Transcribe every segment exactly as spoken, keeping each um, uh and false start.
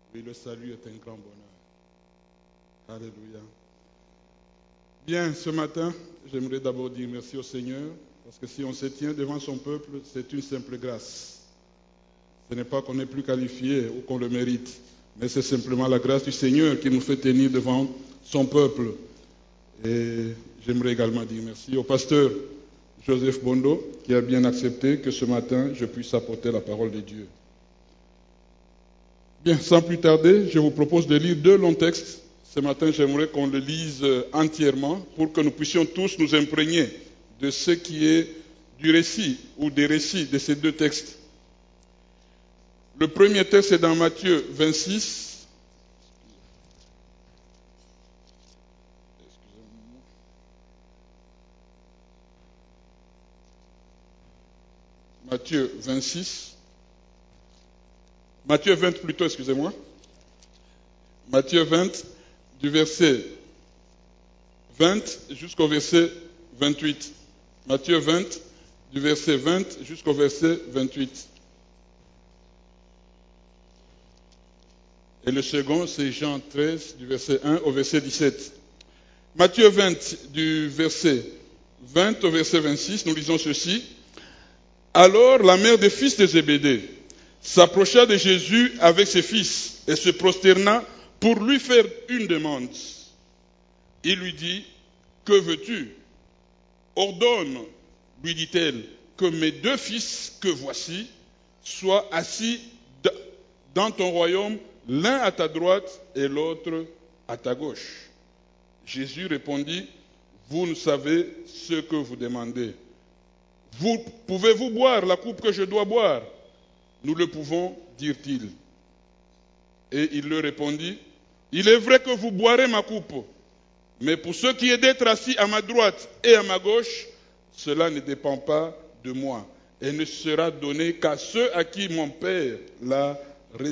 Oui, le salut est un grand bonheur. Alléluia. Bien, ce matin, j'aimerais d'abord dire merci au Seigneur, parce que si on se tient devant son peuple, c'est une simple grâce. Ce n'est pas qu'on est plus qualifié ou qu'on le mérite, mais c'est simplement la grâce du Seigneur qui nous fait tenir devant son peuple. Et j'aimerais également dire merci au pasteur Joseph Bondo, qui a bien accepté que ce matin, je puisse apporter la parole de Dieu. Bien, sans plus tarder, je vous propose de lire deux longs textes. Ce matin, j'aimerais qu'on le lise entièrement pour que nous puissions tous nous imprégner de ce qui est du récit ou des récits de ces deux textes. Le premier texte est dans Matthieu vingt-six. Matthieu vingt-six. Matthieu vingt plutôt, excusez-moi. Matthieu vingt, du verset vingt jusqu'au verset vingt-huit. Matthieu vingt, du verset vingt jusqu'au verset vingt-huit. Et le second, c'est Jean treize, du verset un au verset dix-sept. Matthieu vingt, du verset vingt au verset vingt-six, nous lisons ceci. Alors la mère des fils de Zébédée s'approcha de Jésus avec ses fils et se prosterna pour lui faire une demande. Il lui dit, « Que veux-tu ? Ordonne, lui dit-elle, que mes deux fils que voici soient assis dans ton royaume, l'un à ta droite et l'autre à ta gauche. » Jésus répondit, « Vous ne savez ce que vous demandez. Vous, pouvez-vous boire la coupe que je dois boire ? Nous le pouvons, dirent-ils. Et il leur répondit, « Il est vrai que vous boirez ma coupe, mais pour ce qui est d'être assis à ma droite et à ma gauche, cela ne dépend pas de moi, et ne sera donné qu'à ceux à qui mon Père l'a réservé. »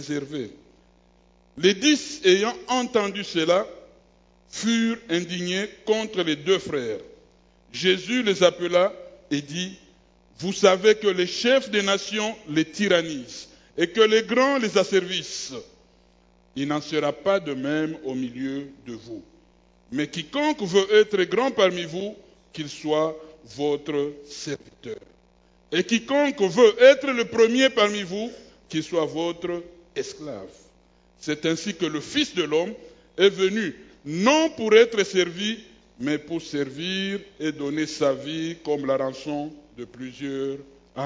Les dix ayant entendu cela, furent indignés contre les deux frères. Jésus les appela et dit, « Vous savez que les chefs des nations les tyrannisent et que les grands les asservissent. Il n'en sera pas de même au milieu de vous. Mais quiconque veut être grand parmi vous, qu'il soit votre serviteur. Et quiconque veut être le premier parmi vous, qu'il soit votre esclave. C'est ainsi que le Fils de l'homme est venu, non pour être servi, mais pour servir et donner sa vie comme la rançon de plusieurs. Amen. »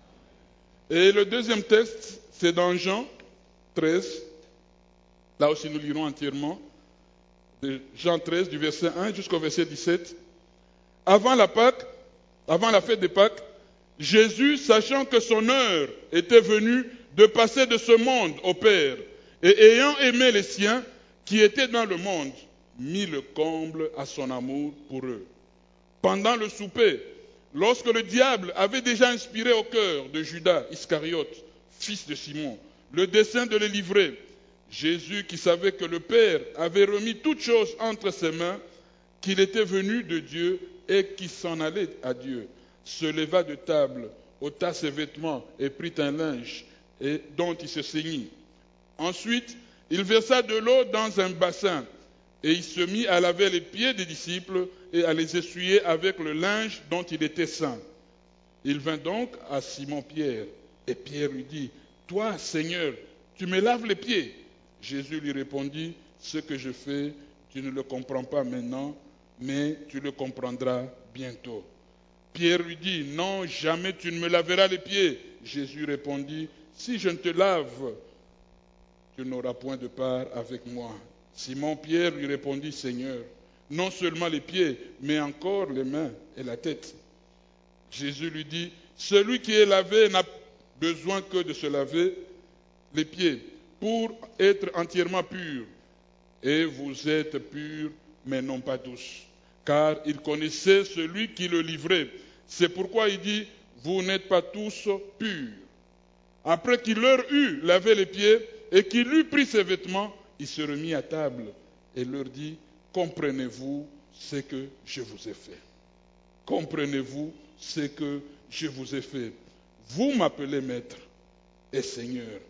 Et le deuxième texte, c'est dans Jean treize. Là aussi, nous lirons entièrement. De Jean treize, du verset un jusqu'au verset dix-sept. Avant la Pâque, avant la fête de Pâques, Jésus, sachant que son heure était venue de passer de ce monde au Père, et ayant aimé les siens qui étaient dans le monde, mit le comble à son amour pour eux. Pendant le souper, lorsque le diable avait déjà inspiré au cœur de Judas Iscariote, fils de Simon, le dessein de le livrer, Jésus, qui savait que le Père avait remis toutes choses entre ses mains, qu'il était venu de Dieu et qui s'en allait à Dieu, se leva de table, ôta ses vêtements et prit un linge et, dont il se ceignit. Ensuite, il versa de l'eau dans un bassin et il se mit à laver les pieds des disciples et à les essuyer avec le linge dont il était ceint. Il vint donc à Simon-Pierre et Pierre lui dit, « Toi, Seigneur, tu me laves les pieds ?» Jésus lui répondit, « Ce que je fais, tu ne le comprends pas maintenant, mais tu le comprendras bientôt. » Pierre lui dit, « Non, jamais tu ne me laveras les pieds. » Jésus répondit, « Si je ne te lave, tu n'auras point de part avec moi. » Simon-Pierre lui répondit, « Seigneur, non seulement les pieds, mais encore les mains et la tête. » Jésus lui dit, « Celui qui est lavé n'a besoin que de se laver les pieds pour être entièrement pur. Et vous êtes purs, mais non pas tous. » Car il connaissait celui qui le livrait. C'est pourquoi il dit, « Vous n'êtes pas tous purs. » Après qu'il leur eut lavé les pieds et qu'il eut pris ses vêtements, il se remit à table et leur dit, « Comprenez-vous ce que je vous ai fait? Comprenez-vous ce que je vous ai fait? Vous m'appelez maître et Seigneur,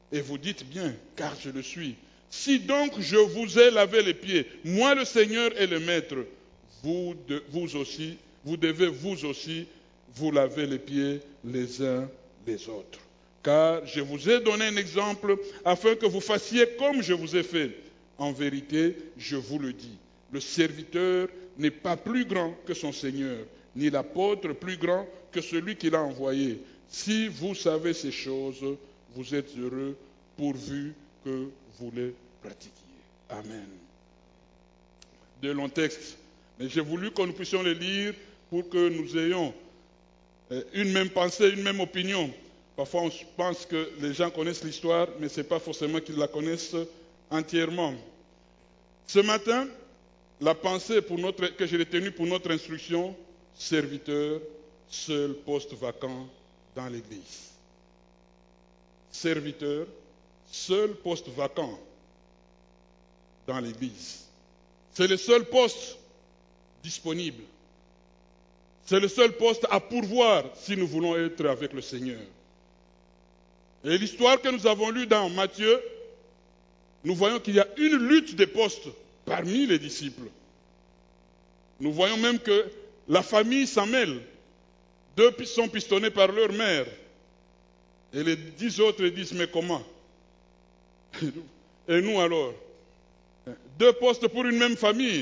Et vous dites bien, car je le suis. Si donc je vous ai lavé les pieds, moi le Seigneur et le Maître, vous, de, vous aussi, vous devez vous aussi vous laver les pieds les uns les autres. Car je vous ai donné un exemple afin que vous fassiez comme je vous ai fait. En vérité, je vous le dis, le serviteur n'est pas plus grand que son Seigneur, ni l'apôtre plus grand que celui qui l'a envoyé. Si vous savez ces choses, vous êtes heureux pourvu que vous les pratiquiez. Amen. De longs textes, mais j'ai voulu que nous puissions les lire pour que nous ayons une même pensée, une même opinion. Parfois on pense que les gens connaissent l'histoire, mais ce n'est pas forcément qu'ils la connaissent entièrement. Ce matin, la pensée pour notre, que j'ai retenue pour notre instruction, serviteur, seul poste vacant dans l'Église. Serviteur, seul poste vacant dans l'Église. C'est le seul poste disponible. C'est le seul poste à pourvoir si nous voulons être avec le Seigneur. Et l'histoire que nous avons lue dans Matthieu, nous voyons qu'il y a une lutte des postes parmi les disciples. Nous voyons même que la famille s'en mêle. Deux sont pistonnés par leur mère. Et les dix autres disent, mais comment? Et nous alors? Deux postes pour une même famille.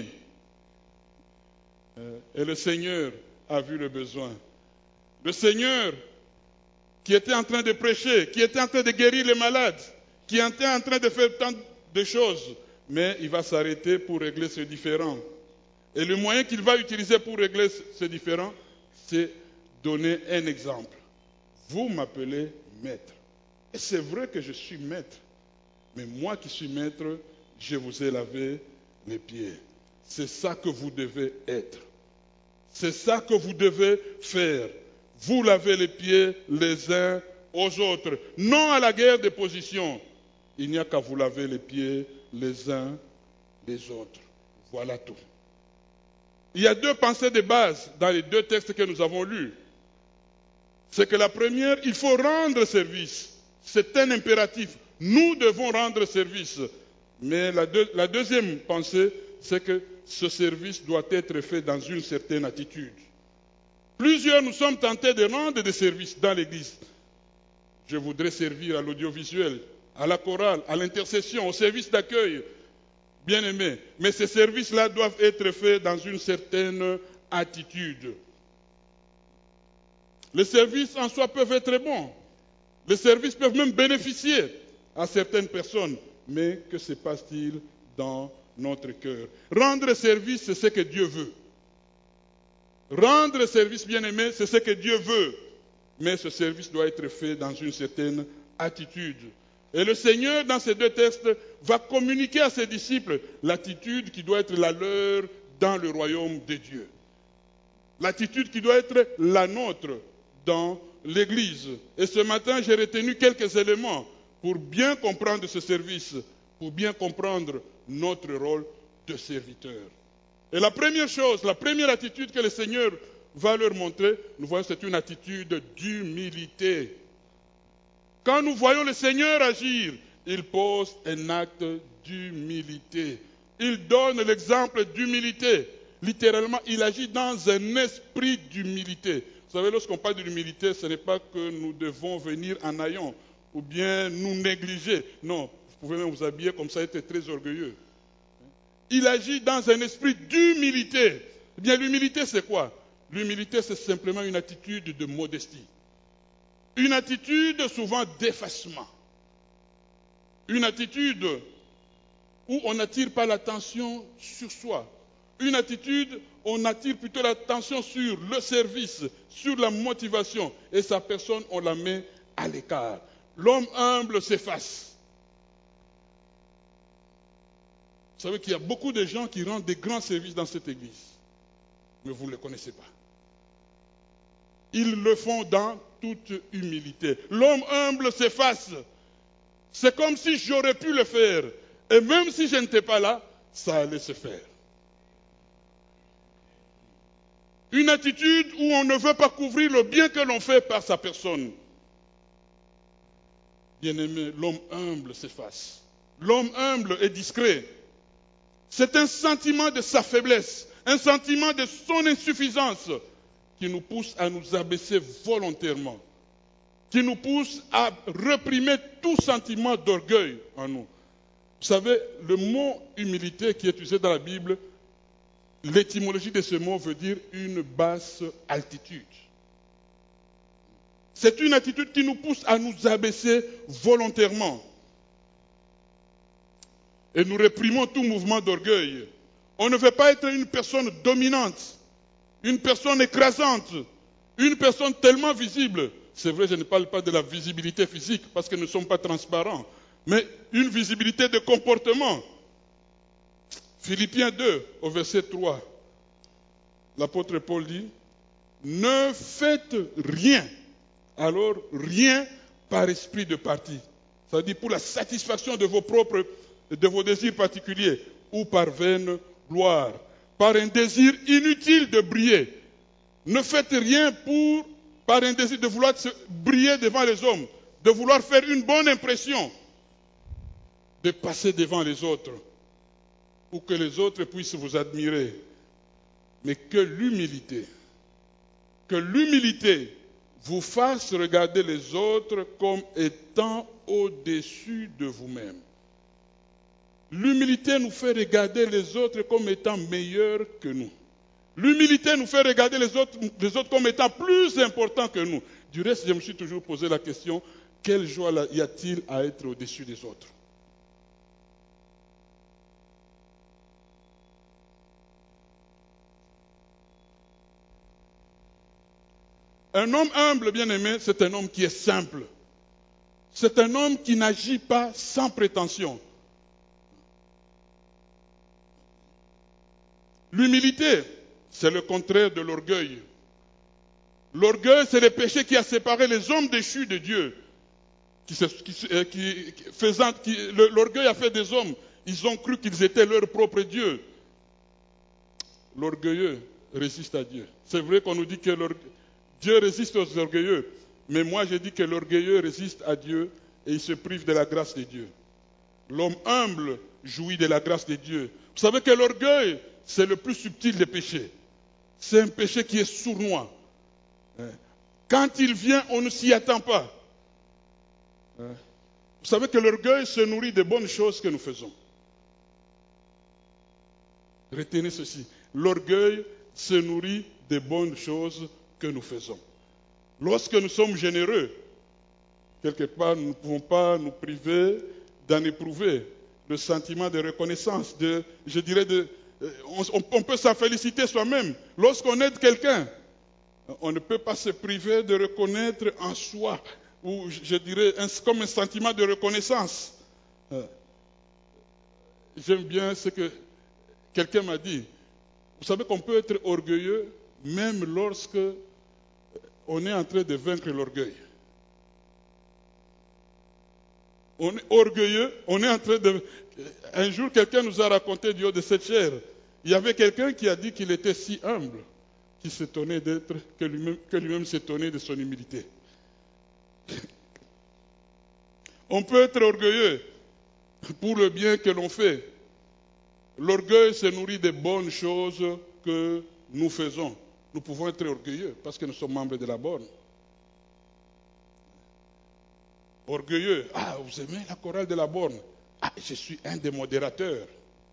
Et le Seigneur a vu le besoin. Le Seigneur qui était en train de prêcher, qui était en train de guérir les malades, qui était en train de faire tant de choses, mais il va s'arrêter pour régler ce différend. Et le moyen qu'il va utiliser pour régler ce différend, c'est donner un exemple. Vous m'appelez maître. Et c'est vrai que je suis maître. Mais moi qui suis maître, je vous ai lavé les pieds. C'est ça que vous devez être. C'est ça que vous devez faire. Vous lavez les pieds les uns aux autres. Non à la guerre des positions. Il n'y a qu'à vous laver les pieds les uns les autres. Voilà tout. Il y a deux pensées de base dans les deux textes que nous avons lus. C'est que la première, il faut rendre service. C'est un impératif. Nous devons rendre service. Mais la, deux, la deuxième pensée, c'est que ce service doit être fait dans une certaine attitude. Plusieurs nous sommes tentés de rendre des services dans l'Église. Je voudrais servir à l'audiovisuel, à la chorale, à l'intercession, au service d'accueil. Bien aimé, mais ces services-là doivent être faits dans une certaine attitude. Les services en soi peuvent être bons. Les services peuvent même bénéficier à certaines personnes. Mais que se passe-t-il dans notre cœur? Rendre service, c'est ce que Dieu veut. Rendre service, bien aimé, c'est ce que Dieu veut. Mais ce service doit être fait dans une certaine attitude. Et le Seigneur, dans ces deux textes, va communiquer à ses disciples l'attitude qui doit être la leur dans le royaume de Dieu. L'attitude qui doit être la nôtre dans l'Église. Et ce matin, j'ai retenu quelques éléments pour bien comprendre ce service, pour bien comprendre notre rôle de serviteur. Et la première chose, la première attitude que le Seigneur va leur montrer, nous voyons, c'est une attitude d'humilité. Quand nous voyons le Seigneur agir, il pose un acte d'humilité. Il donne l'exemple d'humilité. Littéralement, il agit dans un esprit d'humilité. Vous savez, lorsqu'on parle de l'humilité, ce n'est pas que nous devons venir en haillons ou bien nous négliger. Non, vous pouvez même vous habiller comme ça et être très orgueilleux. Il agit dans un esprit d'humilité. Eh bien, l'humilité, c'est quoi? L'humilité, c'est simplement une attitude de modestie. Une attitude souvent d'effacement. Une attitude où on n'attire pas l'attention sur soi. Une attitude où on attire plutôt l'attention sur le service, sur la motivation. Et sa personne, on la met à l'écart. L'homme humble s'efface. Vous savez qu'il y a beaucoup de gens qui rendent des grands services dans cette église. Mais vous ne les connaissez pas. Ils le font dans toute humilité. L'homme humble s'efface. C'est comme si j'aurais pu le faire. Et même si je n'étais pas là, ça allait se faire. Une attitude où on ne veut pas couvrir le bien que l'on fait par sa personne. bien-aimé, l'homme humble s'efface. L'homme humble est discret. C'est un sentiment de sa faiblesse, un sentiment de son insuffisance qui nous pousse à nous abaisser volontairement, qui nous pousse à réprimer tout sentiment d'orgueil en nous. Vous savez, le mot humilité qui est utilisé dans la Bible, l'étymologie de ce mot veut dire une basse altitude. C'est une attitude qui nous pousse à nous abaisser volontairement. Et nous réprimons tout mouvement d'orgueil. On ne veut pas être une personne dominante, une personne écrasante, une personne tellement visible. C'est vrai, je ne parle pas de la visibilité physique parce que nous ne sommes pas transparents, mais une visibilité de comportement. Philippiens deux, au verset trois, l'apôtre Paul dit, ne faites rien, alors rien par esprit de parti. Ça dit pour la satisfaction de vos propres, de vos désirs particuliers, ou par vaine gloire, par un désir inutile de briller. Ne faites rien pour, par un désir de vouloir briller devant les hommes, de vouloir faire une bonne impression, de passer devant les autres, pour que les autres puissent vous admirer. Mais que l'humilité, que l'humilité vous fasse regarder les autres comme étant au-dessus de vous-même. L'humilité nous fait regarder les autres comme étant meilleurs que nous. L'humilité nous fait regarder les autres, les autres comme étant plus importants que nous. Du reste, je me suis toujours posé la question, quelle joie y a-t-il à être au-dessus des autres? Un homme humble, bien-aimé, c'est un homme qui est simple. C'est un homme qui n'agit pas sans prétention. L'humilité, c'est le contraire de l'orgueil. L'orgueil, c'est le péché qui a séparé les hommes déchus de Dieu. Qui, qui, qui, faisant, qui, l'orgueil a fait des hommes, ils ont cru qu'ils étaient leur propre Dieu. L'orgueilleux résiste à Dieu. C'est vrai qu'on nous dit que Dieu résiste aux orgueilleux, mais moi je dis que l'orgueilleux résiste à Dieu et il se prive de la grâce de Dieu. L'homme humble jouit de la grâce de Dieu. Vous savez que l'orgueil, c'est le plus subtil des péchés. C'est un péché qui est sournois. Quand il vient, on ne s'y attend pas. Vous savez que l'orgueil se nourrit des bonnes choses que nous faisons. Retenez ceci. L'orgueil se nourrit des bonnes choses que nous faisons. Lorsque nous sommes généreux, quelque part, nous ne pouvons pas nous priver d'en éprouver le sentiment de reconnaissance, de, je dirais, de, on, on peut s'en féliciter soi-même. Lorsqu'on aide quelqu'un, on ne peut pas se priver de reconnaître en soi, ou je dirais, un, comme un sentiment de reconnaissance. J'aime bien ce que quelqu'un m'a dit. Vous savez qu'on peut être orgueilleux même lorsque on est en train de vaincre l'orgueil. On est orgueilleux, on est en train de... Un jour, quelqu'un nous a raconté du haut de cette chair. Il y avait quelqu'un qui a dit qu'il était si humble, qu'il s'étonnait d'être, que lui-même, que lui-même s'étonnait de son humilité. On peut être orgueilleux pour le bien que l'on fait. L'orgueil se nourrit des bonnes choses que nous faisons. Nous pouvons être orgueilleux parce que nous sommes membres de la borne. Orgueilleux. Ah, vous aimez la chorale de la borne? Ah, je suis un des modérateurs.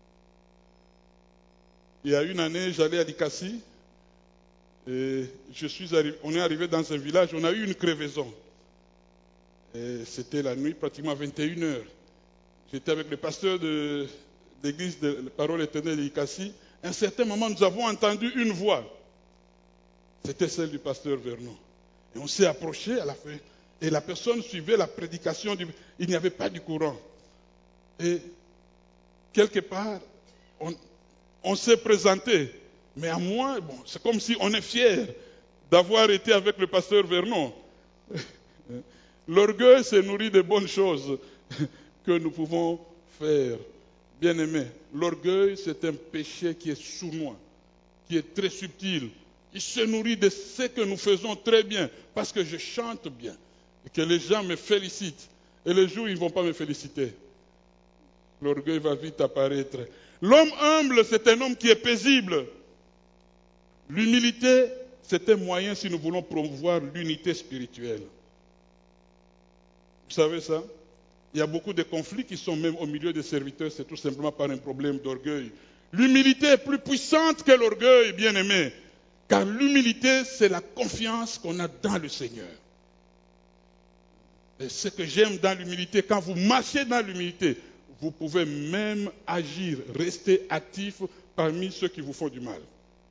Il y a une année, j'allais à Likasi et je suis arrivé, on est arrivé dans un village, on a eu une crevaison. Et c'était la nuit, pratiquement vingt et une heures. J'étais avec le pasteur de l'église de la Parole éternelle de Likasi. À un certain moment, nous avons entendu une voix. C'était celle du pasteur Vernon. Et on s'est approché à la fin. Et la personne suivait la prédication. Du... Il n'y avait pas du courant. Et quelque part, on, on s'est présenté. Mais à moi, bon, c'est comme si on est fier d'avoir été avec le pasteur Vernon. L'orgueil se nourrit de bonnes choses que nous pouvons faire. Bien-aimés, l'orgueil, c'est un péché qui est sournois, qui est très subtil. Il se nourrit de ce que nous faisons très bien, parce que je chante bien, et que les gens me félicitent. Et le jour où ils ne vont pas me féliciter, l'orgueil va vite apparaître. L'homme humble, c'est un homme qui est paisible. L'humilité, c'est un moyen si nous voulons promouvoir l'unité spirituelle. Vous savez ça? Il y a beaucoup de conflits qui sont même au milieu des serviteurs, c'est tout simplement par un problème d'orgueil. L'humilité est plus puissante que l'orgueil, bien-aimé, car l'humilité, c'est la confiance qu'on a dans le Seigneur. Et ce que j'aime dans l'humilité, quand vous marchez dans l'humilité, vous pouvez même agir, rester actif parmi ceux qui vous font du mal.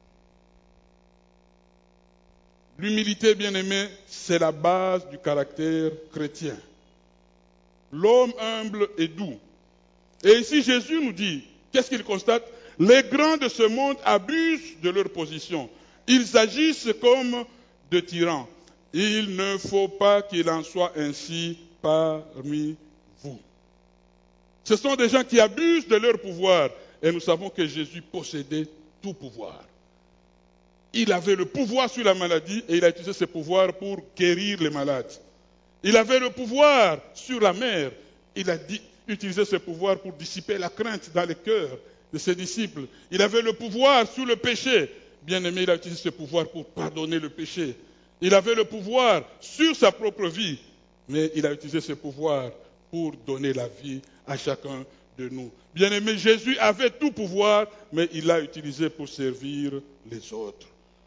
L'humilité, bien-aimé, c'est la base du caractère chrétien. L'homme humble et doux. Et ici, Jésus nous dit, qu'est-ce qu'il constate? Les grands de ce monde abusent de leur position. Ils agissent comme de tyrans. Il ne faut pas qu'il en soit ainsi parmi vous. Ce sont des gens qui abusent de leur pouvoir. Et nous savons que Jésus possédait tout pouvoir. Il avait le pouvoir sur la maladie et il a utilisé ce pouvoir pour guérir les malades. Il avait le pouvoir sur la mer. Il a dit, utilisé ce pouvoir pour dissiper la crainte dans les cœurs de ses disciples. Il avait le pouvoir sur le péché. Bien-aimé, il a utilisé ce pouvoir pour pardonner le péché. Il avait le pouvoir sur sa propre vie. Mais il a utilisé ce pouvoir pour donner la vie à chacun de nous. Bien-aimé, Jésus avait tout pouvoir, mais il l'a utilisé pour servir les autres.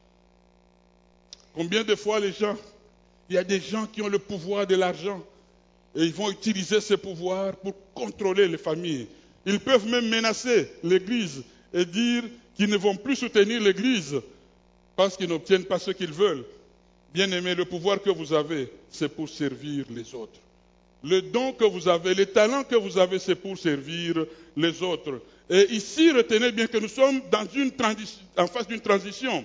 Combien de fois les gens, il y a des gens qui ont le pouvoir de l'argent et ils vont utiliser ce pouvoir pour contrôler les familles. Ils peuvent même menacer l'Église et dire qu'ils ne vont plus soutenir l'Église parce qu'ils n'obtiennent pas ce qu'ils veulent. Bien-aimés, le pouvoir que vous avez, c'est pour servir les autres. Le don que vous avez, les talents que vous avez, c'est pour servir les autres. Et ici, retenez bien que nous sommes dans une transi- en face d'une transition.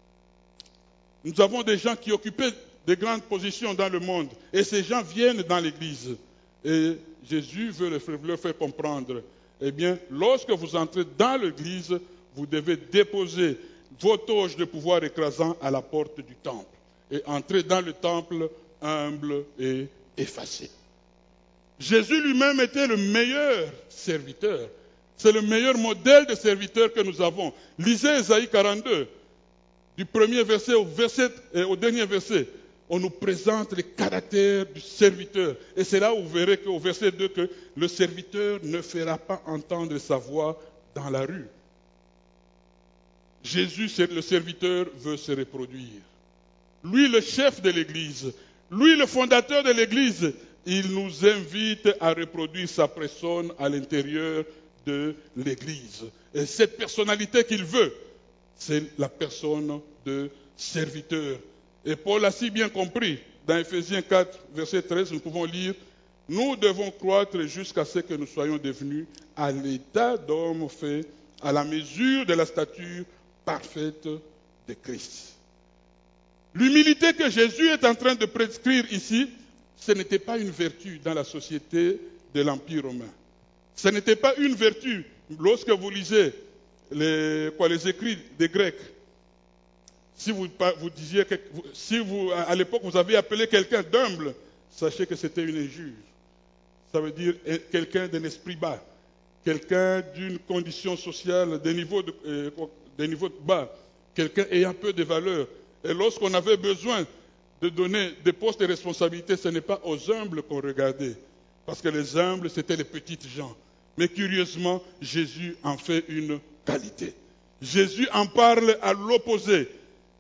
Nous avons des gens qui occupaient de grandes positions dans le monde. Et ces gens viennent dans l'Église. Et Jésus veut leur faire comprendre. Eh bien, lorsque vous entrez dans l'Église, vous devez déposer vos toges de pouvoir écrasant à la porte du temple. Et entrer dans le temple humble et effacé. Jésus lui-même était le meilleur serviteur. C'est le meilleur modèle de serviteur que nous avons. Lisez Ésaïe quarante-deux. Du premier verset au, verset, euh, au dernier verset, on nous présente les caractères du serviteur. Et c'est là où vous verrez qu'au verset deux, que le serviteur ne fera pas entendre sa voix dans la rue. Jésus, le serviteur, veut se reproduire. Lui, le chef de l'Église, lui, le fondateur de l'Église, il nous invite à reproduire sa personne à l'intérieur de l'Église. Et cette personnalité qu'il veut, c'est la personne de serviteur. Et Paul a si bien compris, dans Éphésiens quatre, verset treize, nous pouvons lire, « Nous devons croître jusqu'à ce que nous soyons devenus à l'état d'homme fait, à la mesure de la stature parfaite de Christ. » L'humilité que Jésus est en train de prescrire ici, ce n'était pas une vertu dans la société de l'Empire romain. Ce n'était pas une vertu lorsque vous lisez les, quoi, les écrits des Grecs. Si vous, vous disiez que, si vous, à l'époque vous avez appelé quelqu'un d'humble, sachez que c'était une injure. Ça veut dire quelqu'un d'un esprit bas, quelqu'un d'une condition sociale, des niveaux, de, euh, des niveaux bas, quelqu'un ayant peu de valeur. Et lorsqu'on avait besoin de donner des postes de responsabilité, ce n'est pas aux humbles qu'on regardait, parce que les humbles, c'était les petites gens. Mais curieusement, Jésus en fait une qualité. Jésus en parle à l'opposé.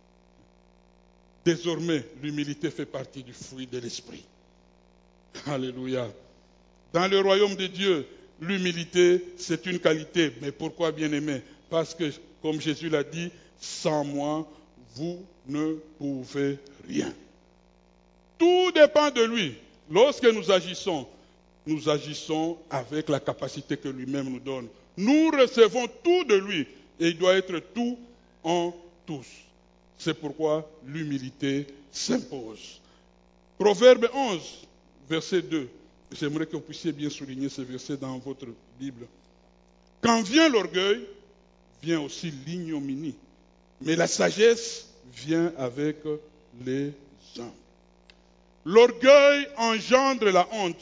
Désormais, l'humilité fait partie du fruit de l'esprit. Alléluia. Dans le royaume de Dieu, l'humilité, c'est une qualité. Mais pourquoi, bien-aimé? Parce que, comme Jésus l'a dit, sans moi, vous ne pouvez rien. Tout dépend de lui. Lorsque nous agissons, nous agissons avec la capacité que lui-même nous donne. Nous recevons tout de lui et il doit être tout en tous. C'est pourquoi l'humilité s'impose. Proverbe onze, verset deux. J'aimerais que vous puissiez bien souligner ce verset dans votre Bible. Quand vient l'orgueil, vient aussi l'ignominie. Mais la sagesse vient avec les humbles. L'orgueil engendre la honte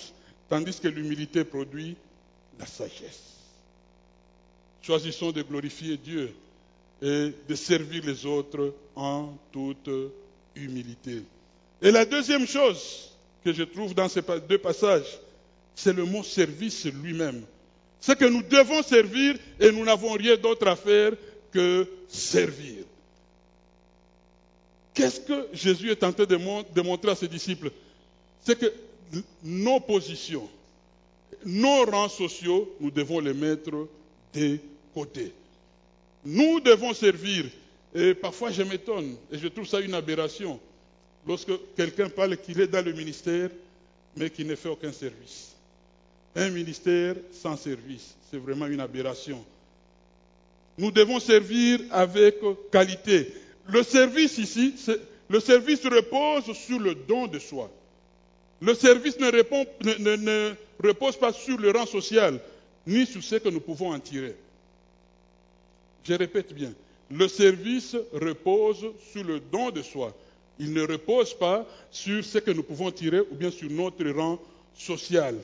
tandis que l'humilité produit la sagesse. Choisissons de glorifier Dieu et de servir les autres en toute humilité. Et la deuxième chose que je trouve dans ces deux passages, c'est le mot service lui-même. C'est que nous devons servir et nous n'avons rien d'autre à faire que servir. Qu'est-ce que Jésus est en train de montrer à ses disciples? C'est que nos positions, nos rangs sociaux, nous devons les mettre de côté. Nous devons servir. Et parfois je m'étonne et je trouve ça une aberration lorsque quelqu'un parle qu'il est dans le ministère mais qu'il ne fait aucun service. Un ministère sans service, c'est vraiment une aberration. Nous devons servir avec qualité. Le service ici, le service repose sur le don de soi. Le service ne, répond, ne, ne, ne repose pas sur le rang social, ni sur ce que nous pouvons en tirer. Je répète bien, le service repose sur le don de soi. Il ne repose pas sur ce que nous pouvons tirer ou bien sur notre rang social.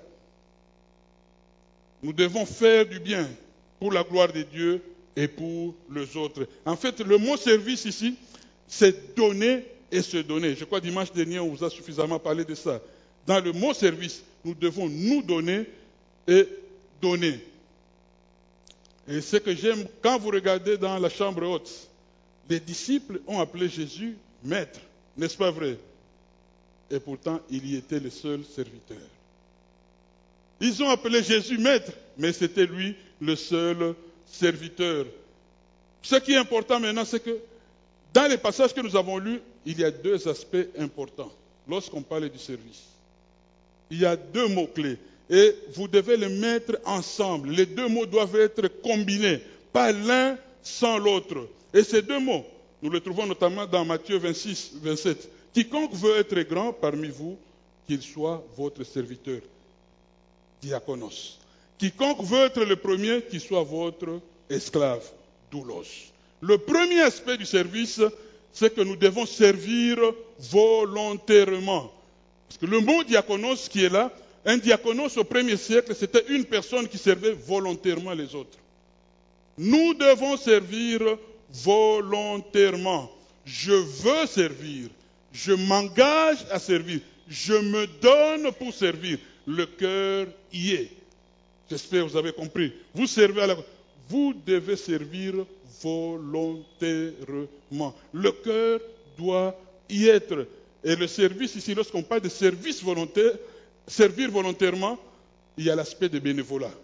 Nous devons faire du bien pour la gloire de Dieu et pour les autres. En fait, le mot service ici, c'est donner et se donner. Je crois que dimanche dernier, on vous a suffisamment parlé de ça. Dans le mot service, nous devons nous donner et donner. Et ce que j'aime, quand vous regardez dans la chambre haute, les disciples ont appelé Jésus maître, n'est-ce pas vrai? Et pourtant, il y était le seul serviteur. Ils ont appelé Jésus maître, mais c'était lui le seul serviteur. Ce qui est important maintenant, c'est que dans les passages que nous avons lus, il y a deux aspects importants lorsqu'on parle du service. Il y a deux mots-clés et vous devez les mettre ensemble. Les deux mots doivent être combinés, pas l'un sans l'autre. Et ces deux mots, nous les trouvons notamment dans Matthieu vingt-six, vingt-sept. Quiconque veut être grand parmi vous, qu'il soit votre serviteur. Diaconos. Quiconque veut être le premier, qu'il soit votre esclave. Doulos. Le premier aspect du service, c'est que nous devons servir volontairement. Parce que le mot diaconos qui est là, un diaconos au premier siècle, c'était une personne qui servait volontairement les autres. Nous devons servir volontairement. Je veux servir. Je m'engage à servir. Je me donne pour servir. Le cœur y est. J'espère que vous avez compris. Vous servez à la... Vous devez servir volontairement. Le cœur doit y être. Et le service ici, lorsqu'on parle de service volontaire, servir volontairement, il y a l'aspect de bénévolat.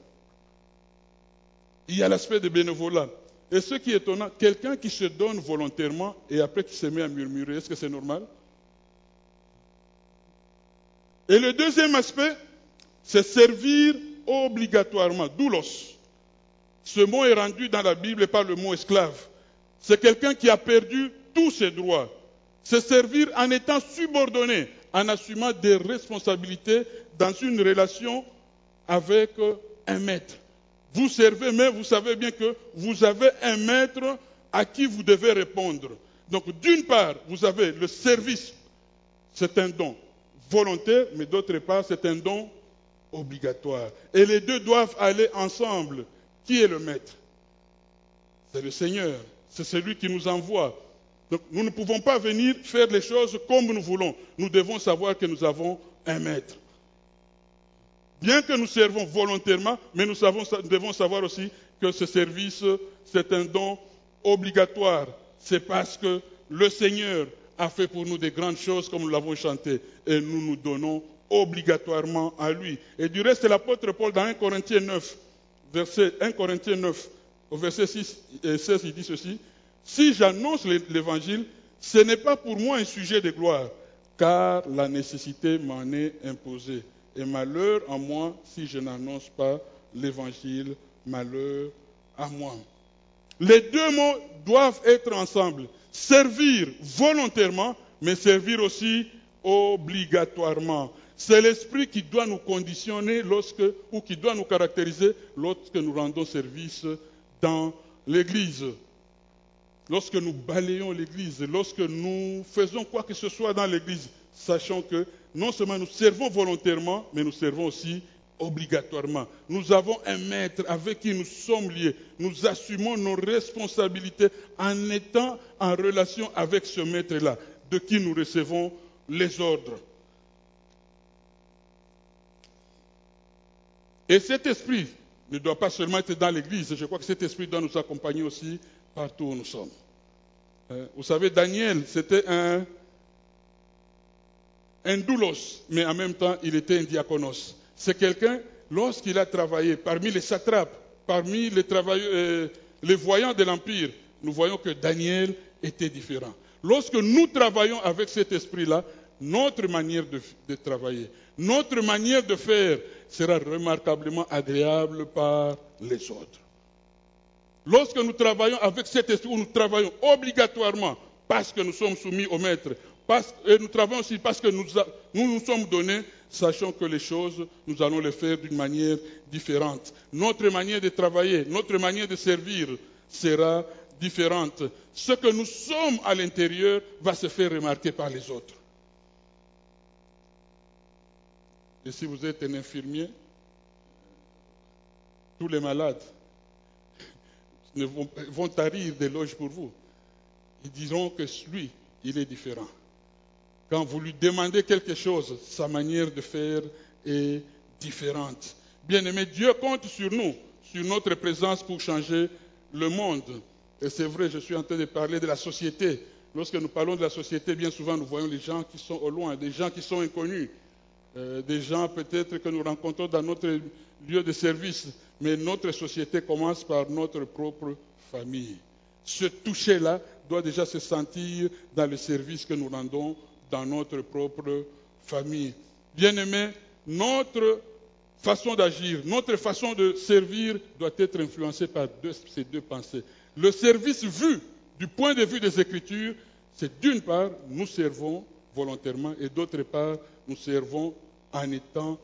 Il y a l'aspect de bénévolat. Et ce qui est étonnant, quelqu'un qui se donne volontairement et après qui se met à murmurer, est-ce que c'est normal? Et le deuxième aspect, c'est servir obligatoirement, doulos. Ce mot est rendu dans la Bible par le mot esclave. C'est quelqu'un qui a perdu tous ses droits. C'est servir en étant subordonné, en assumant des responsabilités dans une relation avec un maître. Vous servez, mais vous savez bien que vous avez un maître à qui vous devez répondre. Donc, d'une part, vous avez le service, c'est un don volontaire, mais d'autre part, c'est un don obligatoire. Et les deux doivent aller ensemble. Qui est le maître? C'est le Seigneur. C'est celui qui nous envoie. Donc, nous ne pouvons pas venir faire les choses comme nous voulons. Nous devons savoir que nous avons un maître. Bien que nous servons volontairement, mais nous, savons, nous devons savoir aussi que ce service, c'est un don obligatoire. C'est parce que le Seigneur a fait pour nous de grandes choses, comme nous l'avons chanté, et nous nous donnons obligatoirement à lui. Et du reste, l'apôtre Paul, dans un Corinthiens neuf, verset un Corinthiens neuf, au verset six et seize, il dit ceci: si j'annonce l'évangile, ce n'est pas pour moi un sujet de gloire, car la nécessité m'en est imposée. Et malheur à moi si je n'annonce pas l'évangile, malheur à moi. Les deux mots doivent être ensemble. Servir volontairement, mais servir aussi obligatoirement. C'est l'esprit qui doit nous conditionner lorsque, ou qui doit nous caractériser lorsque nous rendons service dans l'Église. Lorsque nous balayons l'Église, lorsque nous faisons quoi que ce soit dans l'Église, sachant que non seulement nous servons volontairement, mais nous servons aussi obligatoirement. Nous avons un maître avec qui nous sommes liés. Nous assumons nos responsabilités en étant en relation avec ce maître-là, de qui nous recevons les ordres. Et cet esprit ne doit pas seulement être dans l'Église. Je crois que cet esprit doit nous accompagner aussi partout où nous sommes. Vous savez, Daniel, c'était un, un doulos, mais en même temps, il était un diaconos. C'est quelqu'un, lorsqu'il a travaillé parmi les satrapes, parmi les, euh, les voyants de l'Empire, nous voyons que Daniel était différent. Lorsque nous travaillons avec cet esprit-là, notre manière de, de travailler, notre manière de faire sera remarquablement agréable par les autres. Lorsque nous travaillons avec cet esprit, nous travaillons obligatoirement parce que nous sommes soumis au maître, parce, et nous travaillons aussi parce que nous, nous nous sommes donnés, sachant que les choses, nous allons les faire d'une manière différente. Notre manière de travailler, notre manière de servir sera différente. Ce que nous sommes à l'intérieur va se faire remarquer par les autres. Et si vous êtes un infirmier, tous les malades vont, vont tarir d'éloges pour vous. Ils diront que lui, il est différent. Quand vous lui demandez quelque chose, sa manière de faire est différente. Bien-aimé, Dieu compte sur nous, sur notre présence pour changer le monde. Et c'est vrai, je suis en train de parler de la société. Lorsque nous parlons de la société, bien souvent, nous voyons les gens qui sont au loin, des gens qui sont inconnus, euh, des gens peut-être que nous rencontrons dans notre lieu de service. Mais notre société commence par notre propre famille. Ce toucher-là doit déjà se sentir dans le service que nous rendons dans notre propre famille. Bien-aimés, notre façon d'agir, notre façon de servir doit être influencée par deux, ces deux pensées. Le service vu du point de vue des Écritures, c'est d'une part, nous servons volontairement et d'autre part, nous servons en étant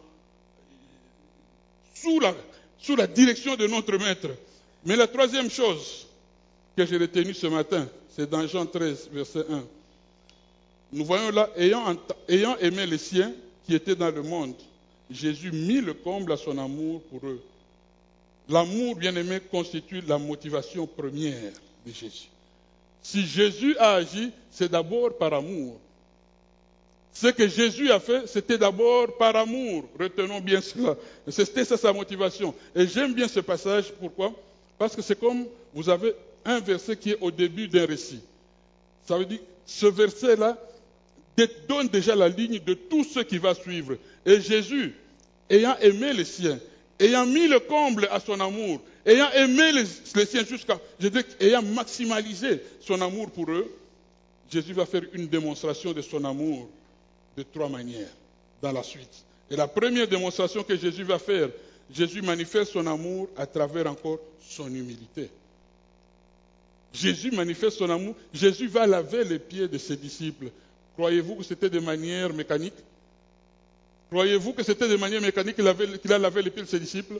sous la, sous la direction de notre maître. Mais la troisième chose que j'ai retenue ce matin, c'est dans Jean treize, verset un. Nous voyons là, ayant, ayant aimé les siens qui étaient dans le monde, Jésus mit le comble à son amour pour eux. L'amour, bien-aimé, constitue la motivation première de Jésus. Si Jésus a agi, c'est d'abord par amour. Ce que Jésus a fait, c'était d'abord par amour. Retenons bien cela. C'était ça sa motivation. Et j'aime bien ce passage. Pourquoi? Parce que c'est comme vous avez un verset qui est au début d'un récit. Ça veut dire, ce verset-là donne déjà la ligne de tout ce qui va suivre. Et Jésus, ayant aimé les siens, ayant mis le comble à son amour, ayant aimé les, les siens jusqu'à, je dis, ayant maximalisé son amour pour eux, Jésus va faire une démonstration de son amour de trois manières dans la suite. Et la première démonstration que Jésus va faire, Jésus manifeste son amour à travers encore son humilité. Jésus manifeste son amour. Jésus va laver les pieds de ses disciples. Croyez-vous que c'était de manière mécanique? Croyez-vous que c'était de manière mécanique qu'il, avait, qu'il a lavé les pieds de ses disciples?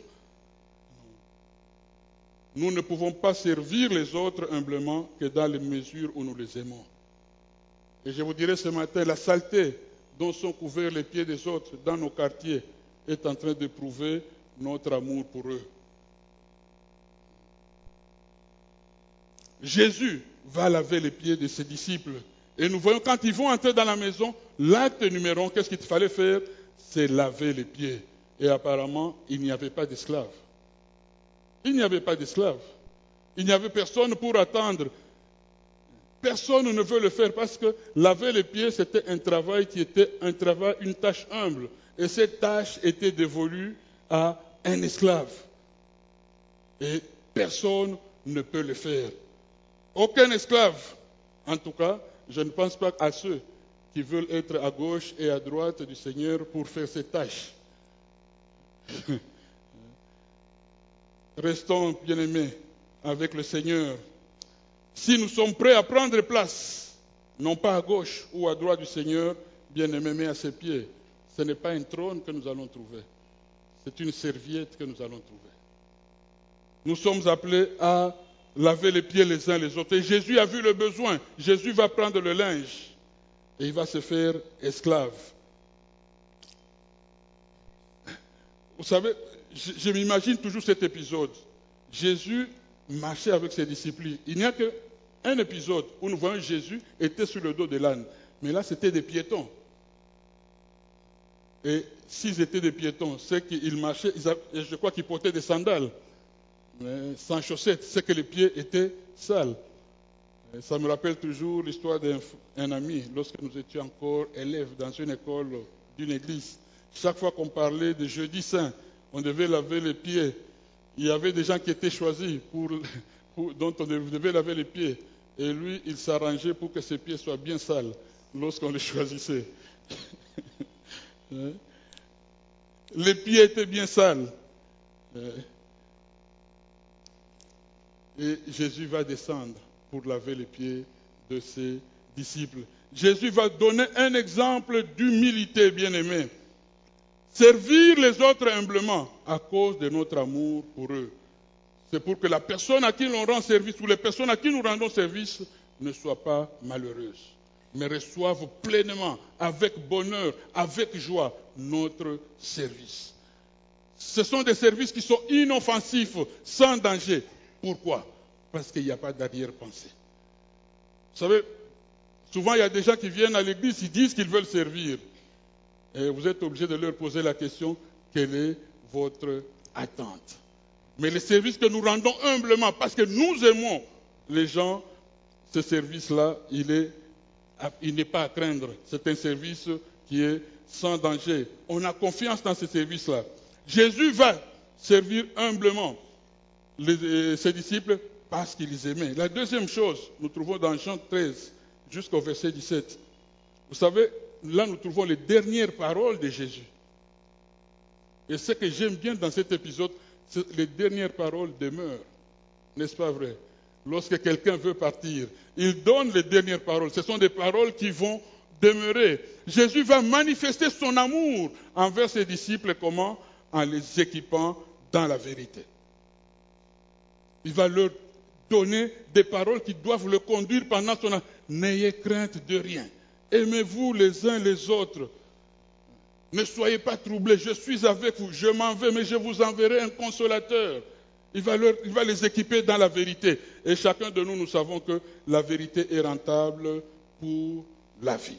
Nous ne pouvons pas servir les autres humblement que dans les mesures où nous les aimons. Et je vous dirai ce matin, la saleté dont sont couverts les pieds des autres dans nos quartiers est en train de prouver notre amour pour eux. Jésus va laver les pieds de ses disciples. Et nous voyons quand ils vont entrer dans la maison, l'acte numéro un, qu'est-ce qu'il fallait faire? C'est laver les pieds. Et apparemment, il n'y avait pas d'esclaves. Il n'y avait pas d'esclaves. Il n'y avait personne pour attendre. Personne ne veut le faire parce que laver les pieds, c'était un travail qui était un travail, une tâche humble. Et cette tâche était dévolue à un esclave. Et personne ne peut le faire. Aucun esclave. En tout cas, je ne pense pas à ceux qui veulent être à gauche et à droite du Seigneur pour faire cette tâche. Restons bien-aimés avec le Seigneur. Si nous sommes prêts à prendre place, non pas à gauche ou à droite du Seigneur, bien-aimés, mais à ses pieds, ce n'est pas un trône que nous allons trouver. C'est une serviette que nous allons trouver. Nous sommes appelés à laver les pieds les uns les autres. Et Jésus a vu le besoin. Jésus va prendre le linge. et il va se faire esclave. Vous savez, je, je m'imagine toujours cet épisode. Jésus marchait avec ses disciples. Il n'y a qu'un épisode où nous voyons Jésus était sur le dos de l'âne. Mais là, c'était des piétons. Et s'ils étaient des piétons, c'est qu'ils marchaient, ils avaient, je crois qu'ils portaient des sandales, mais sans chaussettes, c'est que les pieds étaient sales. Et ça me rappelle toujours l'histoire d'un ami, lorsque nous étions encore élèves dans une école d'une église. Chaque fois qu'on parlait de jeudi saint, on devait laver les pieds. Il y avait des gens qui étaient choisis, pour, pour, dont on devait laver les pieds. Et lui, il s'arrangeait pour que ses pieds soient bien sales lorsqu'on les choisissait. Les pieds étaient bien sales. Et Jésus va descendre pour laver les pieds de ses disciples. Jésus va donner un exemple d'humilité, bien-aimé. Servir les autres humblement à cause de notre amour pour eux. C'est pour que la personne à qui l'on rend service ou les personnes à qui nous rendons service ne soient pas malheureuses, mais reçoivent pleinement, avec bonheur, avec joie, notre service. Ce sont des services qui sont inoffensifs, sans danger. Pourquoi? Parce qu'il n'y a pas d'arrière-pensée. Vous savez, souvent il y a des gens qui viennent à l'église, ils disent qu'ils veulent servir. Et vous êtes obligé de leur poser la question, quelle est votre attente? Mais le service que nous rendons humblement, parce que nous aimons les gens, ce service-là, il est, il n'est pas à craindre. C'est un service qui est sans danger. On a confiance dans ce service-là. Jésus va servir humblement les, ses disciples parce qu'il les aimait. La deuxième chose, nous trouvons dans Jean treize jusqu'au verset dix-sept. Vous savez, là nous trouvons les dernières paroles de Jésus. Et ce que j'aime bien dans cet épisode, c'est que les dernières paroles demeurent. N'est-ce pas vrai? Lorsque quelqu'un veut partir, il donne les dernières paroles. Ce sont des paroles qui vont demeurer. Jésus va manifester son amour envers ses disciples. Comment? En les équipant dans la vérité. Il va leur donner des paroles qui doivent le conduire pendant son... N'ayez crainte de rien. Aimez-vous les uns les autres. Ne soyez pas troublés. Je suis avec vous. Je m'en vais, mais je vous enverrai un consolateur. Il va, leur, il va les équiper dans la vérité. Et chacun de nous, nous savons que la vérité est rentable pour la vie.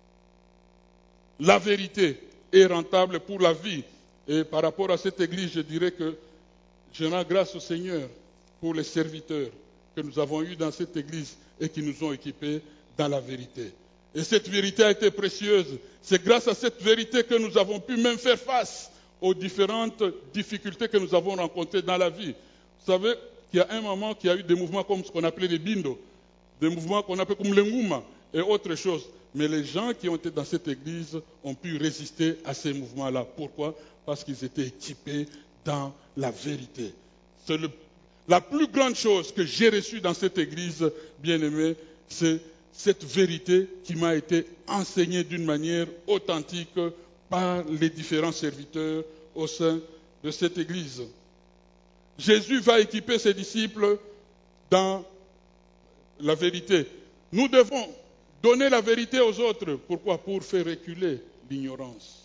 La vérité est rentable pour la vie. Et par rapport à cette église, je dirais que je rends grâce au Seigneur pour les serviteurs que nous avons eus dans cette église et qui nous ont équipés dans la vérité. Et cette vérité a été précieuse. C'est grâce à cette vérité que nous avons pu même faire face aux différentes difficultés que nous avons rencontrées dans la vie. Vous savez qu'il y a un moment qu'il y a eu des mouvements comme ce qu'on appelait les bindo, des mouvements qu'on appelle comme les ngouma et autres choses. Mais les gens qui ont été dans cette église ont pu résister à ces mouvements-là. Pourquoi? Parce qu'ils étaient équipés dans la vérité. C'est le, la plus grande chose que j'ai reçue dans cette église, bien-aimée, c'est cette vérité qui m'a été enseignée d'une manière authentique par les différents serviteurs au sein de cette église. Jésus va équiper ses disciples dans la vérité. Nous devons donner la vérité aux autres. Pourquoi? Pour faire reculer l'ignorance.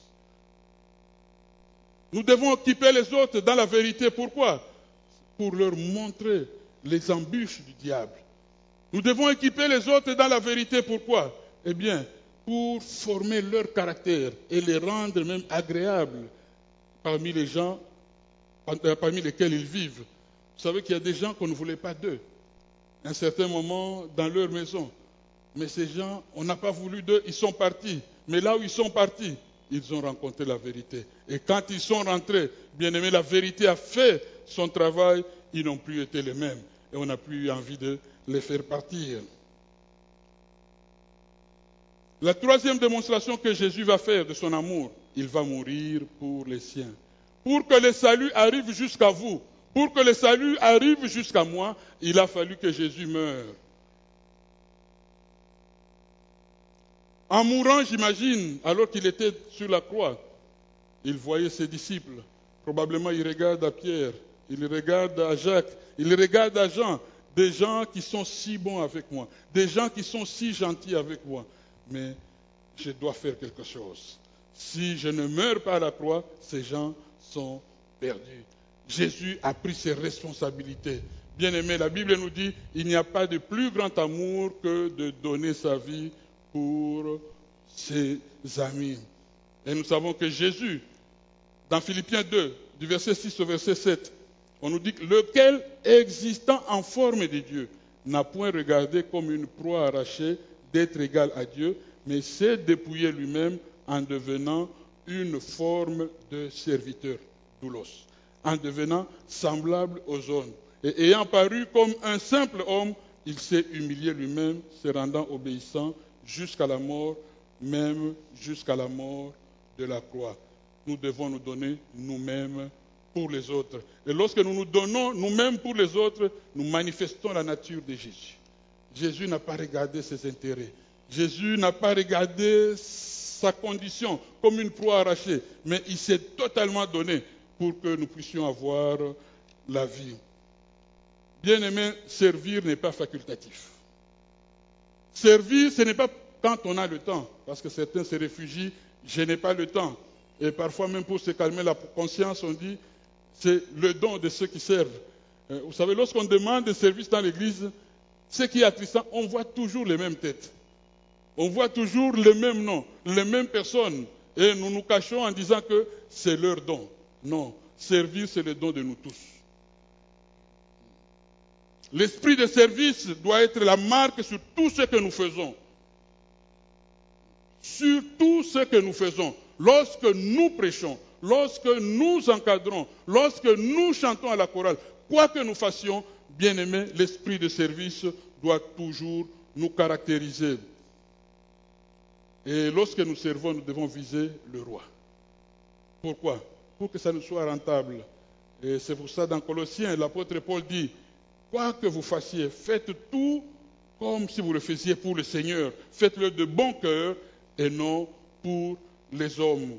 Nous devons équiper les autres dans la vérité. Pourquoi? Pour leur montrer les embûches du diable. Nous devons équiper les autres dans la vérité. Pourquoi? Eh bien, pour former leur caractère et les rendre même agréables parmi les gens parmi lesquels ils vivent. Vous savez qu'il y a des gens qu'on ne voulait pas d'eux, à un certain moment dans leur maison. Mais ces gens, on n'a pas voulu d'eux, ils sont partis. Mais là où ils sont partis, ils ont rencontré la vérité. Et quand ils sont rentrés, bien aimé, la vérité a fait son travail, ils n'ont plus été les mêmes. Et on n'a plus eu envie de les faire partir. La troisième démonstration que Jésus va faire de son amour, il va mourir pour les siens. Pour que le salut arrive jusqu'à vous, pour que le salut arrive jusqu'à moi, il a fallu que Jésus meure. En mourant, j'imagine, alors qu'il était sur la croix, il voyait ses disciples. Probablement, il regarde à Pierre, il regarde à Jacques, il regarde à Jean, des gens qui sont si bons avec moi, des gens qui sont si gentils avec moi. Mais je dois faire quelque chose. Si je ne meurs pas à la croix, ces gens sont perdus. Jésus a pris ses responsabilités. Bien-aimés, la Bible nous dit, il n'y a pas de plus grand amour que de donner sa vie pour ses amis. Et nous savons que Jésus, dans Philippiens deux, du verset six au verset sept, on nous dit que lequel, existant en forme de Dieu, n'a point regardé comme une proie arrachée d'être égal à Dieu, mais s'est dépouillé lui-même en devenant une forme de serviteur, doulos, en devenant semblable aux hommes. Et ayant paru comme un simple homme, il s'est humilié lui-même, se rendant obéissant jusqu'à la mort, même jusqu'à la mort de la croix. Nous devons nous donner nous-mêmes pour les autres. Et lorsque nous nous donnons nous-mêmes pour les autres, nous manifestons la nature de Jésus. Jésus n'a pas regardé ses intérêts. Jésus n'a pas regardé sa condition comme une proie arrachée, mais il s'est totalement donné pour que nous puissions avoir la vie. Bien-aimé, servir n'est pas facultatif. Servir, ce n'est pas quand on a le temps, parce que certains se réfugient, je n'ai pas le temps. Et parfois même pour se calmer la conscience, on dit, c'est le don de ceux qui servent. Vous savez, lorsqu'on demande des services dans l'église, ce qui est attristant, on voit toujours les mêmes têtes. On voit toujours les mêmes noms, les mêmes personnes. Et nous nous cachons en disant que c'est leur don. Non, servir, c'est le don de nous tous. L'esprit de service doit être la marque sur tout ce que nous faisons. Sur tout ce que nous faisons. Lorsque nous prêchons, lorsque nous encadrons, lorsque nous chantons à la chorale, quoi que nous fassions, bien-aimés, l'esprit de service doit toujours nous caractériser. Et lorsque nous servons, nous devons viser le roi. Pourquoi? Pour que ça nous soit rentable. Et c'est pour ça, dans Colossiens, l'apôtre Paul dit, quoi que vous fassiez, faites tout comme si vous le faisiez pour le Seigneur. Faites-le de bon cœur et non pour les hommes.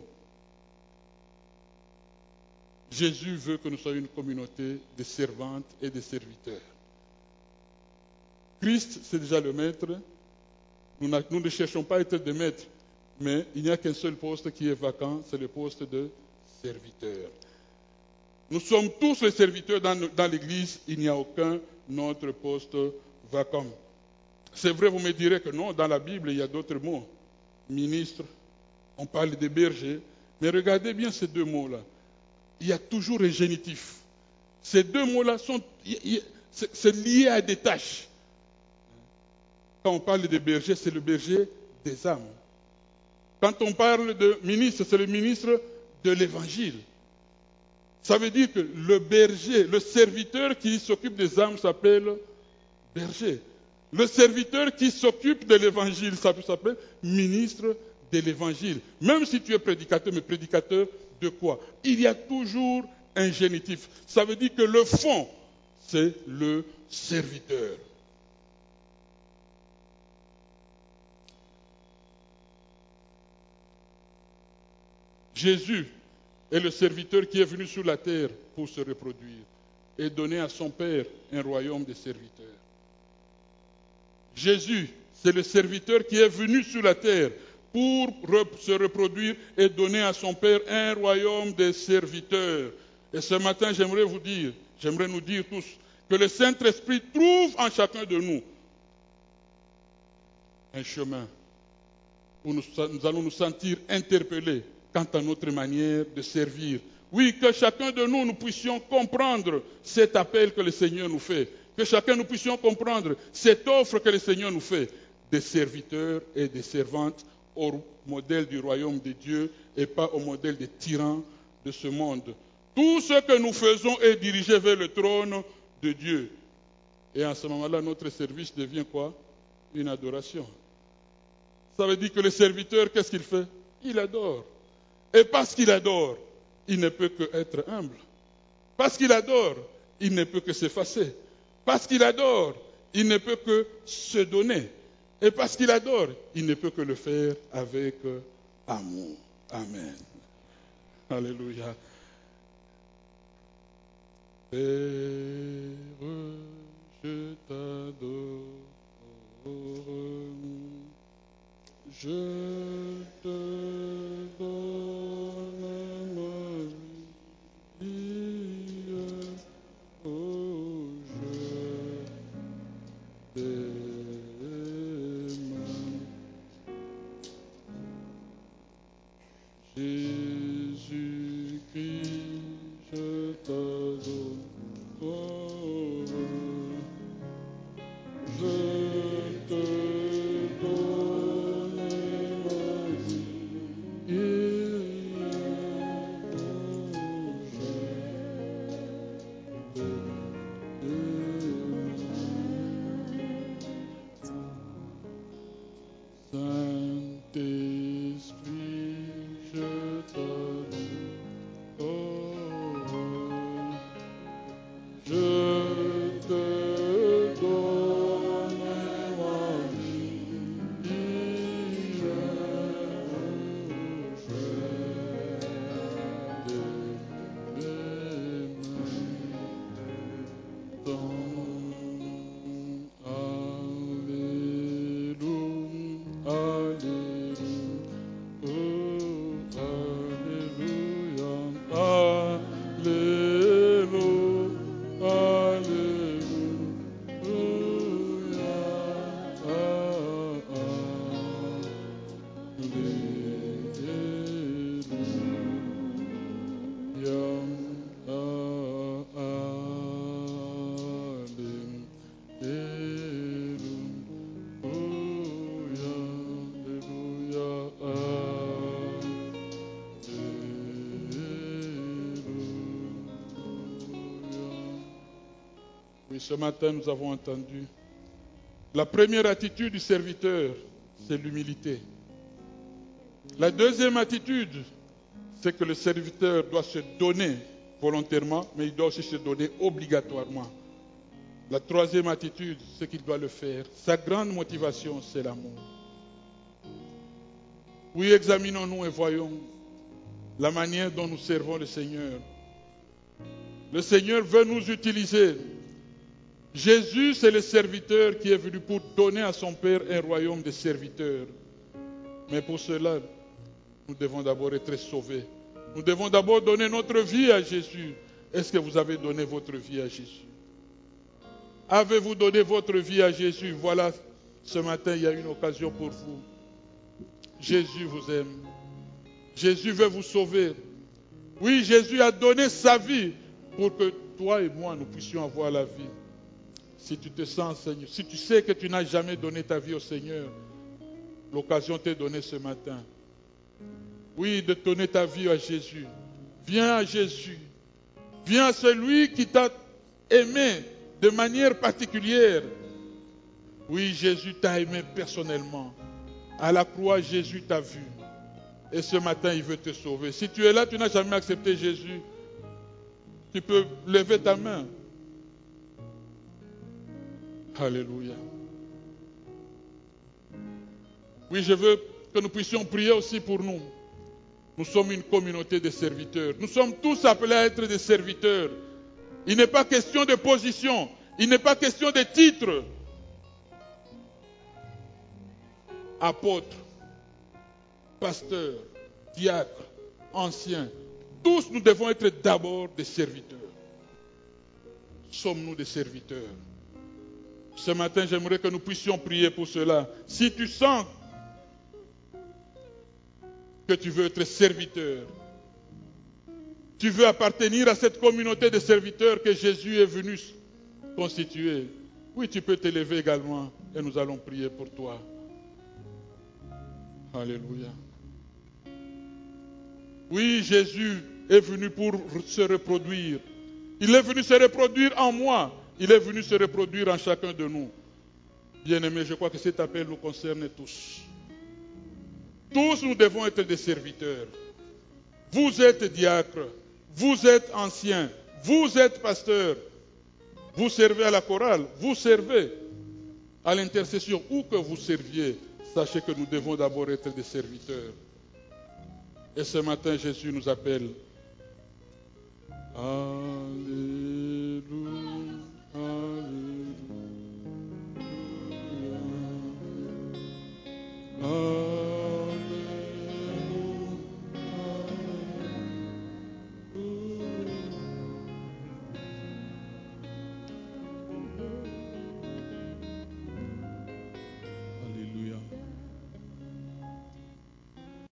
Jésus veut que nous soyons une communauté de servantes et de serviteurs. Christ, c'est déjà le maître. Nous, nous ne cherchons pas à être des maîtres, mais il n'y a qu'un seul poste qui est vacant, c'est le poste de serviteur. Nous sommes tous les serviteurs dans, dans l'Église, il n'y a aucun autre poste vacant. C'est vrai, vous me direz que non, dans la Bible, il y a d'autres mots. Ministre, on parle des bergers, mais regardez bien ces deux mots-là. Il y a toujours un génitif. Ces deux mots-là sont c'est lié à des tâches. Quand on parle de berger, c'est le berger des âmes. Quand on parle de ministre, c'est le ministre de l'Évangile. Ça veut dire que le berger, le serviteur qui s'occupe des âmes s'appelle berger. Le serviteur qui s'occupe de l'Évangile s'appelle ministre de l'Évangile. Même si tu es prédicateur, mais prédicateur de quoi? Il y a toujours un génitif. Ça veut dire que le fond, c'est le serviteur. Jésus est le serviteur qui est venu sur la terre pour se reproduire et donner à son Père un royaume de serviteurs. Jésus, c'est le serviteur qui est venu sur la terre pour se reproduire et donner à son Père un royaume de serviteurs. Et ce matin, j'aimerais vous dire, j'aimerais nous dire tous, que le Saint-Esprit trouve en chacun de nous un chemin où nous, nous allons nous sentir interpellés quant à notre manière de servir. Oui, que chacun de nous, nous puissions comprendre cet appel que le Seigneur nous fait. Que chacun nous puissions comprendre cette offre que le Seigneur nous fait, des serviteurs et des servantes au modèle du royaume de Dieu et pas au modèle des tyrans de ce monde. Tout ce que nous faisons est dirigé vers le trône de Dieu. Et à ce moment-là, notre service devient quoi? Une adoration. Ça veut dire que le serviteur, qu'est-ce qu'il fait? Il adore. Et parce qu'il adore, il ne peut qu'être humble. Parce qu'il adore, il ne peut que s'effacer. Parce qu'il adore, il ne peut que se donner. Et parce qu'il adore, il ne peut que le faire avec amour. Amen. Alléluia. Père, je t'adore. Je Saint-Esprit, je t'adore. Je te donne ma vie, Oui, ce matin, nous avons entendu. La première attitude du serviteur, c'est l'humilité. La deuxième attitude, c'est que le serviteur doit se donner volontairement, mais il doit aussi se donner obligatoirement. La troisième attitude, c'est qu'il doit le faire. Sa grande motivation, c'est l'amour. Oui, examinons-nous et voyons la manière dont nous servons le Seigneur. Le Seigneur veut nous utiliser. Jésus, c'est le serviteur qui est venu pour donner à son Père un royaume de serviteurs. Mais pour cela, nous devons d'abord être sauvés. Nous devons d'abord donner notre vie à Jésus. Est-ce que vous avez donné votre vie à Jésus? Avez-vous donné votre vie à Jésus? Voilà, ce matin, il y a une occasion pour vous. Jésus vous aime. Jésus veut vous sauver. Oui, Jésus a donné sa vie pour que toi et moi, nous puissions avoir la vie. Si tu te sens, Seigneur, si tu sais que tu n'as jamais donné ta vie au Seigneur, l'occasion t'est donnée ce matin. Oui, de donner ta vie à Jésus. Viens à Jésus. Viens à celui qui t'a aimé de manière particulière. Oui, Jésus t'a aimé personnellement. À la croix, Jésus t'a vu. Et ce matin, il veut te sauver. Si tu es là, tu n'as jamais accepté Jésus, tu peux lever ta main. Alléluia. Oui, je veux que nous puissions prier aussi pour nous. Nous sommes une communauté de serviteurs. Nous sommes tous appelés à être des serviteurs. Il n'est pas question de position. Il n'est pas question de titre. Apôtre, pasteur, diacre, ancien. Tous nous devons être d'abord des serviteurs. Sommes-nous des serviteurs? Ce matin, j'aimerais que nous puissions prier pour cela. Si tu sens que tu veux être serviteur, tu veux appartenir à cette communauté de serviteurs que Jésus est venu constituer, oui, tu peux t'élever également et nous allons prier pour toi. Alléluia. Oui, Jésus est venu pour se reproduire. Il est venu se reproduire en moi. Il est venu se reproduire en chacun de nous. Bien-aimés, je crois que cet appel nous concerne tous. Tous nous devons être des serviteurs. Vous êtes diacres, vous êtes anciens, vous êtes pasteurs. Vous servez à la chorale, vous servez à l'intercession, où que vous serviez. Sachez que nous devons d'abord être des serviteurs. Et ce matin, Jésus nous appelle. Alléluia.